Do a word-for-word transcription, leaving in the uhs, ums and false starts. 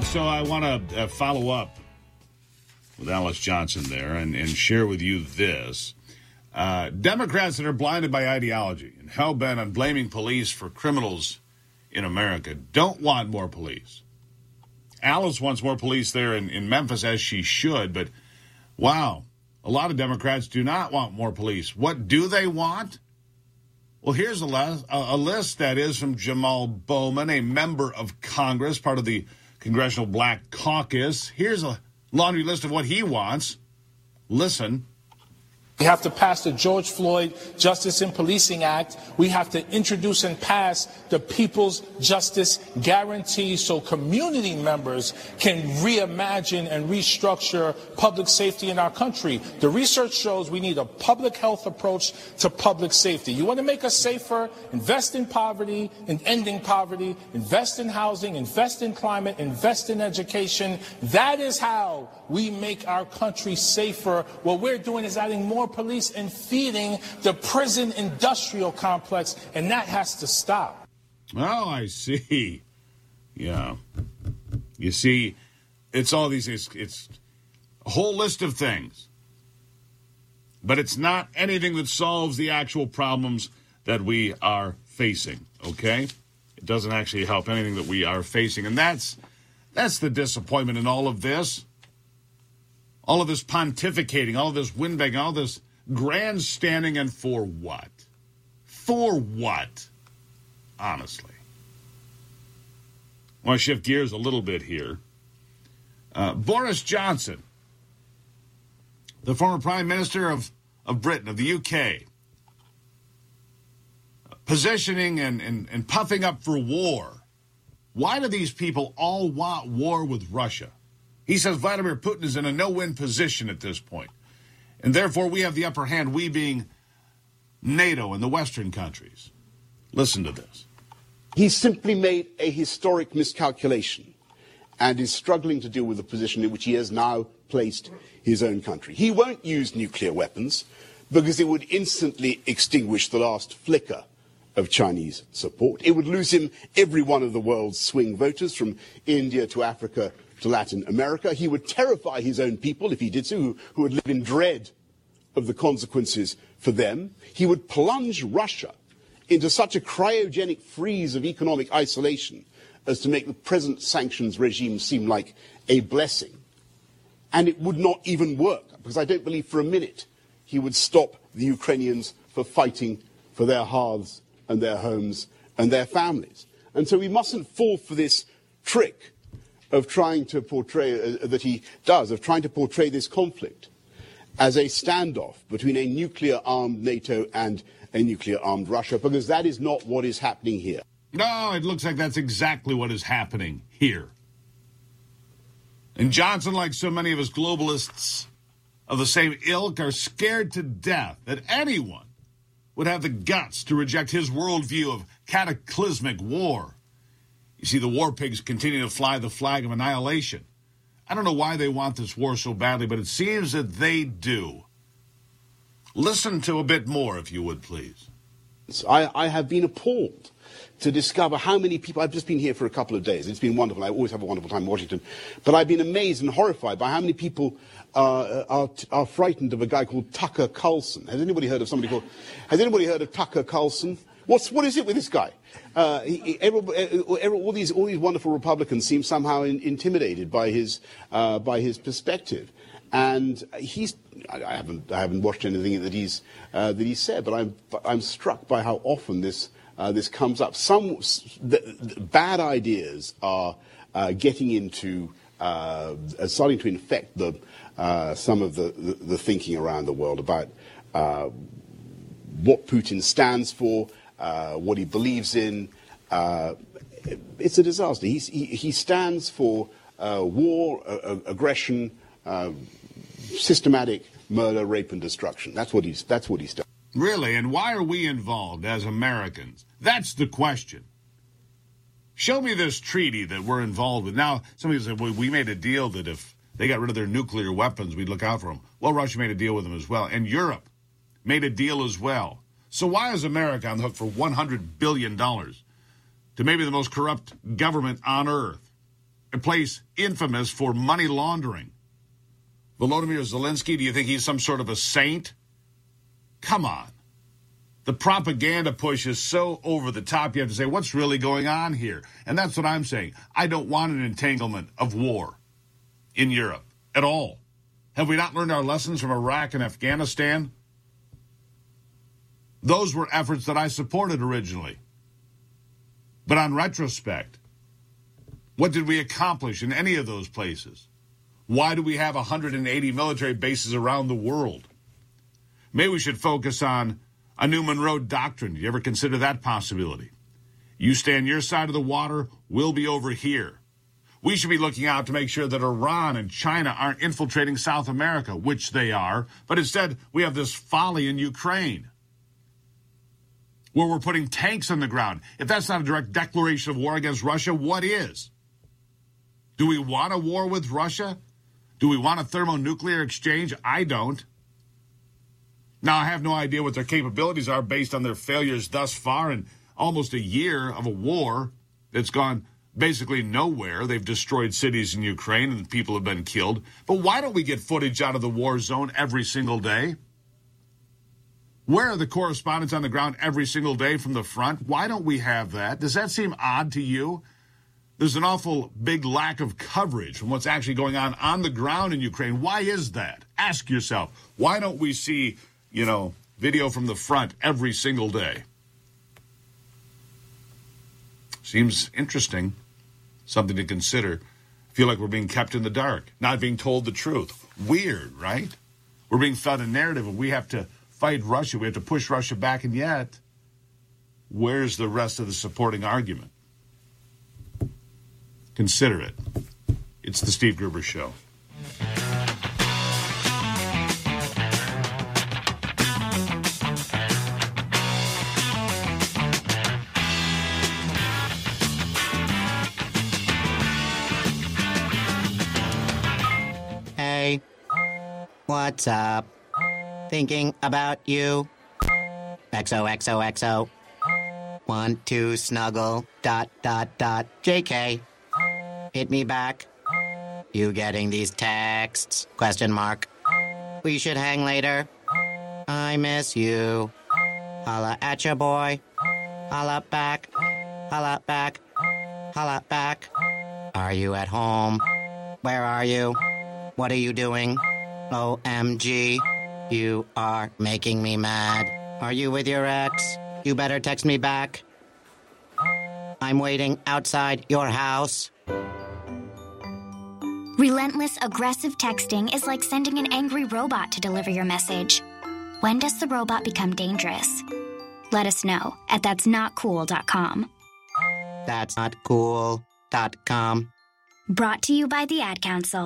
so I want to uh, follow up with Alice Johnson there and, and share with you this. Uh, Democrats that are blinded by ideology and hell-bent on blaming police for criminals in America don't want more police. Alice wants more police there in, in Memphis, as she should, but wow, a lot of Democrats do not want more police. What do they want? Well, here's a, les- a list that is from Jamal Bowman, a member of Congress, part of the Congressional Black Caucus. Here's a laundry list of what he wants. Listen. We have to pass the George Floyd Justice in Policing Act. We have to introduce and pass the People's Justice Guarantee so community members can reimagine and restructure public safety in our country. The research shows we need a public health approach to public safety. You want to make us safer? Invest in poverty, in ending poverty, invest in housing, invest in climate, invest in education. That is how we make our country safer. What we're doing is adding more police and feeding the prison industrial complex, and that has to stop. Oh, I see. Yeah. You see, it's all these, it's, it's a whole list of things. But it's not anything that solves the actual problems that we are facing, okay? It doesn't actually help anything that we are facing. And that's that's the disappointment in all of this. All of this pontificating, all of this windbagging, all this grandstanding, and for what? For what? Honestly. I want to shift gears a little bit here. Uh, Boris Johnson, the former Prime Minister of, of Britain, of the U K, positioning and, and, and puffing up for war. Why do these people all want war with Russia? He says Vladimir Putin is in a no-win position at this point. And therefore, we have the upper hand, we being NATO and the Western countries. Listen to this. He simply made a historic miscalculation and is struggling to deal with the position in which he has now placed his own country. He won't use nuclear weapons because it would instantly extinguish the last flicker of Chinese support. It would lose him every one of the world's swing voters from India to Africa to Latin America. He would terrify his own people, if he did so, who, who would live in dread of the consequences for them. He would plunge Russia into such a cryogenic freeze of economic isolation as to make the present sanctions regime seem like a blessing. And it would not even work, because I don't believe for a minute he would stop the Ukrainians for fighting for their hearths and their homes and their families. And so we mustn't fall for this trick of trying to portray, uh, that he does, of trying to portray this conflict as a standoff between a nuclear-armed NATO and a nuclear-armed Russia, because that is not what is happening here. No, it looks like that's exactly what is happening here. And Johnson, like so many of his globalists of the same ilk, are scared to death that anyone would have the guts to reject his worldview of cataclysmic war. You see, the war pigs continue to fly the flag of annihilation. I don't know why they want this war so badly, but it seems that they do. Listen to a bit more, if you would, please. I, I have been appalled to discover how many people, I've just been here for a couple of days. It's been wonderful. I always have a wonderful time in Washington. But I've been amazed and horrified by how many people uh, are, are frightened of a guy called Tucker Carlson. Has anybody heard of somebody called, has anybody heard of Tucker Carlson? What's, what is it with this guy? Uh, he, every, every, all, these, all these wonderful Republicans seem somehow in, intimidated by his, uh, by his perspective. And he's, I, I, haven't, I haven't watched anything that he's, uh, that he's said, but I'm, I'm struck by how often this, uh, this comes up. Some the, the bad ideas are uh, getting into, uh, starting to infect the, uh, some of the, the, the thinking around the world about uh, what Putin stands for, Uh, what he believes in. Uh, it's a disaster. He's, he, he stands for uh, war, uh, aggression, uh, systematic murder, rape, and destruction. That's what he's. That's what he's done. Really, and why are we involved as Americans? That's the question. Show me this treaty that we're involved with. Now, somebody said, well, we made a deal that if they got rid of their nuclear weapons, we'd look out for them. Well, Russia made a deal with them as well, and Europe made a deal as well. So why is America on the hook for one hundred billion dollars to maybe the most corrupt government on earth? a place infamous for money laundering. Volodymyr Zelensky, do you think he's some sort of a saint? Come on. The propaganda push is so over the top, you have to say, what's really going on here? And that's what I'm saying. I don't want an entanglement of war in Europe at all. Have we not learned our lessons from Iraq and Afghanistan? Those were efforts that I supported originally. But on retrospect, what did we accomplish in any of those places? Why do we have one hundred eighty military bases around the world? Maybe we should focus on a new Monroe Doctrine. Do you ever consider that possibility? You stay on your side of the water, we'll be over here. We should be looking out to make sure that Iran and China aren't infiltrating South America, which they are, but instead we have this folly in Ukraine, where we're putting tanks on the ground. If that's not a direct declaration of war against Russia, what is? Do we want a war with Russia? Do we want a thermonuclear exchange? I don't. Now, I have no idea what their capabilities are based on their failures thus far in almost a year of a war that's gone basically nowhere. They've destroyed cities in Ukraine and people have been killed. But why don't we get footage out of the war zone every single day? Where are the correspondents on the ground every single day from the front? Why don't we have that? Does that seem odd to you? There's an awful big lack of coverage from what's actually going on on the ground in Ukraine. Why is that? Ask yourself, why don't we see, you know, video from the front every single day? Seems interesting, something to consider. I feel like we're being kept in the dark, not being told the truth. Weird, right? We're being fed a narrative and we have to fight Russia. We have to push Russia back, and yet, where's the rest of the supporting argument? Consider it. It's the Steve Gruber Show. Hey, what's up? Thinking about you. X O X O X O. Want to snuggle. Dot, dot, dot. J K. Hit me back. You getting these texts? Question mark. We should hang later. I miss you. Holla at your boy. Holla back. Holla back. Holla back. Are you at home? Where are you? What are you doing? O M G. You are making me mad. Are you with your ex? You better text me back. I'm waiting outside your house. Relentless, aggressive texting is like sending an angry robot to deliver your message. When does the robot become dangerous? Let us know at that's not cool dot com. That's not cool dot com. Brought to you by the Ad Council.